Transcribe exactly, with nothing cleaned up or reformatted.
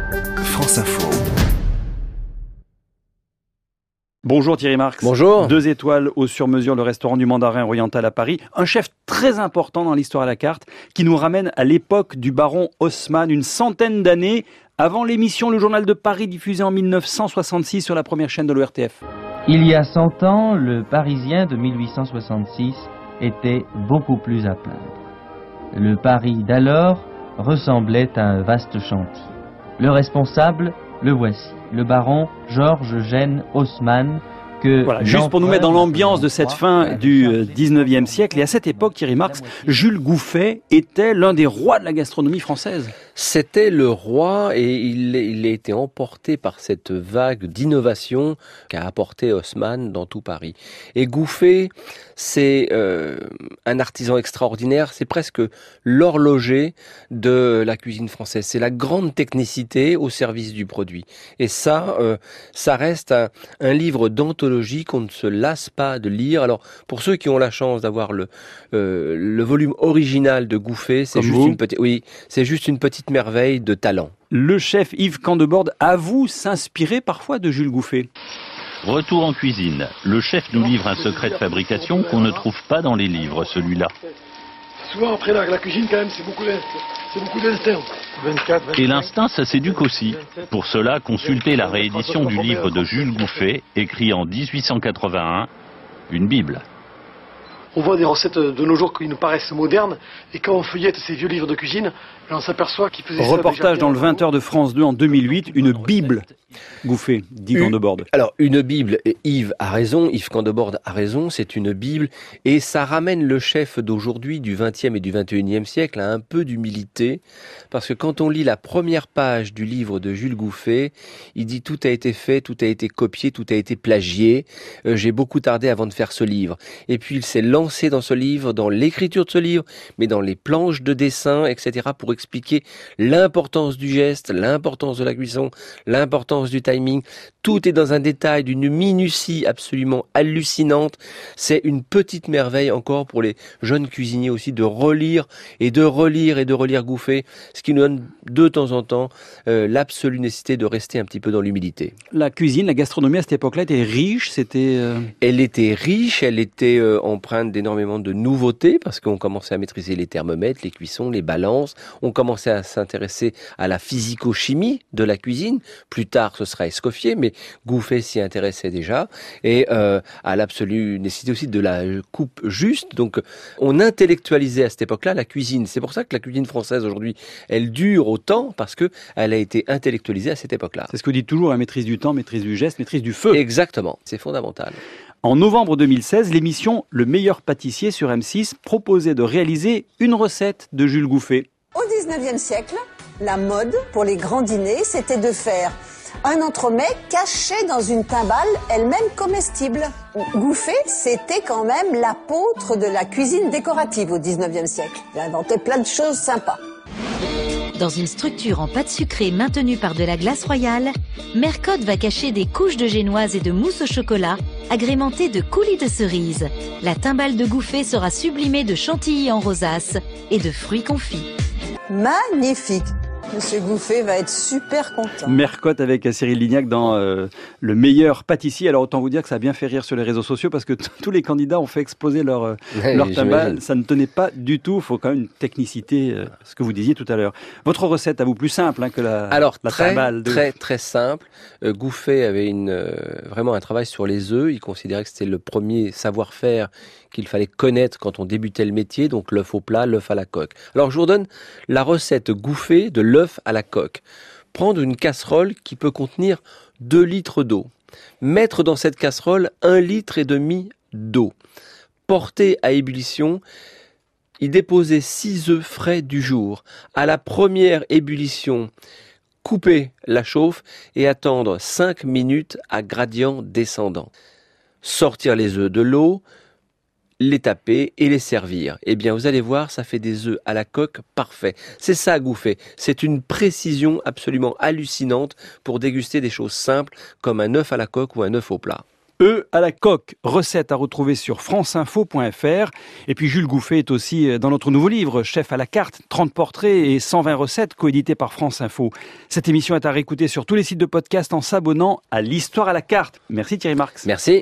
France Info. Bonjour Thierry Marx. Bonjour. Deux étoiles au sur-mesure, le restaurant du Mandarin Oriental à Paris. Un chef très important dans l'histoire à la carte qui nous ramène à l'époque du baron Haussmann, une centaine d'années avant l'émission Le Journal de Paris diffusée en mille neuf cent soixante-six sur la première chaîne de l'O R T F. Il y a cent ans, le Parisien de mille huit cent soixante-six était beaucoup plus à plaindre. Le Paris d'alors ressemblait à un vaste chantier. Le responsable, le voici, le baron Georges Eugène Haussmann, que voilà, juste pour nous mettre dans l'ambiance de cette fin du dix-neuvième siècle, et à cette époque, Thierry Marx, Jules Gouffet était l'un des rois de la gastronomie française. C'était le roi et il, il a été emporté par cette vague d'innovation qu'a apporté Haussmann dans tout Paris. Et Gouffet, c'est euh, un artisan extraordinaire, c'est presque l'horloger de la cuisine française. C'est la grande technicité au service du produit. Et ça, euh, ça reste un, un livre d'anthologie qu'on ne se lasse pas de lire. Alors, pour ceux qui ont la chance d'avoir le, euh, le volume original de Gouffet, c'est juste, une petite, oui, c'est juste une petite merveille de talent. Le chef Yves Candeborde avoue s'inspirer parfois de Jules Gouffet. Retour en cuisine. Le chef nous livre un secret de fabrication qu'on ne trouve pas dans les livres, celui-là. Souvent après la, la cuisine quand même c'est beaucoup c'est beaucoup d'instinct. vingt-quatre, vingt-cinq. Et l'instinct, ça s'éduque aussi. Pour cela, consultez la réédition du livre de Jules Gouffet, écrit en dix-huit cent quatre-vingt-un, une Bible. On voit des recettes de nos jours qui nous paraissent modernes, et quand on feuillette ces vieux livres de cuisine, on s'aperçoit qu'ils faisaient ça. Reportage dans le vingt heures de France deux en deux mille huit, une Bible Gouffet, dit Candeborde. Alors, une Bible, et Yves a raison, Yves Candeborde a raison, c'est une Bible, et ça ramène le chef d'aujourd'hui, du vingtième et du vingt et unième siècle, à un peu d'humilité, parce que quand on lit la première page du livre de Jules Gouffet, il dit tout a été fait, tout a été copié, tout a été plagié, euh, j'ai beaucoup tardé avant de faire ce livre. Et puis il s'est lancé dans ce livre, dans l'écriture de ce livre, mais dans les planches de dessin, et cetera, pour expliquer l'importance du geste, l'importance de la cuisson, l'importance du timing. Tout est dans un détail d'une minutie absolument hallucinante. C'est une petite merveille encore pour les jeunes cuisiniers aussi de relire et de relire et de relire Gouffet, ce qui nous donne de temps en temps euh, l'absolue nécessité de rester un petit peu dans l'humilité. La cuisine, la gastronomie à cette époque-là était riche, c'était... Euh... Elle était riche, elle était euh, empreinte d'énormément de nouveautés parce qu'on commençait à maîtriser les thermomètres, les cuissons, les balances. On commençait à s'intéresser à la physico-chimie de la cuisine. Plus tard, ce sera Escoffier, mais Gouffet s'y intéressait déjà, et euh, à l'absolue nécessité aussi de la coupe juste. Donc, on intellectualisait à cette époque-là la cuisine. C'est pour ça que la cuisine française aujourd'hui, elle dure autant, parce que elle a été intellectualisée à cette époque-là. C'est ce que vous dites toujours, la maîtrise du temps, maîtrise du geste, maîtrise du feu. Exactement, c'est fondamental. En novembre deux mille seize, l'émission Le meilleur pâtissier sur M six proposait de réaliser une recette de Jules Gouffet. Au dix-neuvième siècle, la mode pour les grands dîners, c'était de faire un entremets caché dans une timbale, elle-même comestible. Gouffet, c'était quand même l'apôtre de la cuisine décorative au dix-neuvième siècle. Il a inventé plein de choses sympas. Dans une structure en pâte sucrée maintenue par de la glace royale, Mercotte va cacher des couches de génoise et de mousse au chocolat, agrémentées de coulis de cerises. La timbale de Gouffet sera sublimée de chantilly en rosace et de fruits confits. Magnifique! Monsieur Gouffet va être super content. Mercotte avec Cyril Lignac dans euh, Le meilleur pâtissier. Alors autant vous dire que ça a bien fait rire sur les réseaux sociaux parce que t- tous les candidats ont fait exploser leur, euh, ouais, leur timbale. Ça ne tenait pas du tout. Il faut quand même une technicité, euh, ce que vous disiez tout à l'heure. Votre recette à vous plus simple hein, que la, Alors, la très, timbale. De... très très simple. Euh, Gouffet avait une, euh, vraiment un travail sur les œufs. Il considérait que c'était le premier savoir-faire qu'il fallait connaître quand on débutait le métier, donc l'œuf au plat, l'œuf à la coque. Alors je vous redonne la recette Gouffet de l'œuf à la coque. Prendre une casserole qui peut contenir deux litres d'eau. Mettre dans cette casserole un litre et demi d'eau. Porter à ébullition, y déposer six œufs frais du jour. À la première ébullition, couper la chauffe et attendre cinq minutes à gradient descendant. Sortir les œufs de l'eau, les taper et les servir. Eh bien, vous allez voir, ça fait des œufs à la coque parfaits. C'est ça, Gouffet. C'est une précision absolument hallucinante pour déguster des choses simples comme un œuf à la coque ou un œuf au plat. œufs à la coque, recette à retrouver sur franceinfo point fr. Et puis Jules Gouffet est aussi dans notre nouveau livre, Chef à la carte, trente portraits et cent vingt recettes, coédité par France Info. Cette émission est à réécouter sur tous les sites de podcast en s'abonnant à l'Histoire à la carte. Merci Thierry Marx. Merci.